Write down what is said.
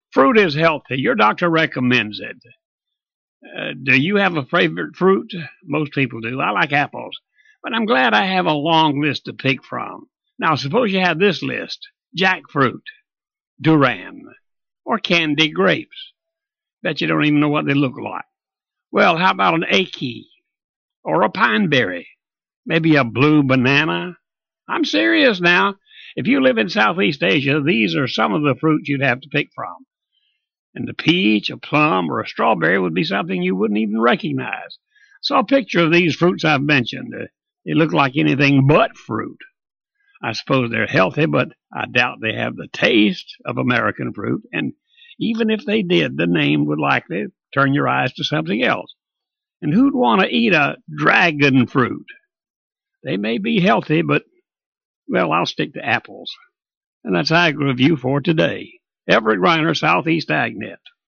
Fruit is healthy. Your doctor recommends it. Do you have a favorite fruit? Most people do. I like apples, but I'm glad I have a long list to pick from. Now, suppose you have this list: jackfruit, durian, or candy grapes. Bet you don't even know what they look like. Well, how about an ackee or a pineberry? Maybe a blue banana? I'm serious now. If you live in Southeast Asia, these are some of the fruits you'd have to pick from. And the peach, a plum, or a strawberry would be something you wouldn't even recognize. So a picture of these fruits I've mentioned. They look like anything but fruit. I suppose they're healthy, but I doubt they have the taste of American fruit. And even if they did, the name would likely turn your eyes to something else. And who'd want to eat a dragon fruit? They may be healthy, but, well, I'll stick to apples. And that's Ag Review for today. Everett Reiner, Southeast AgNet.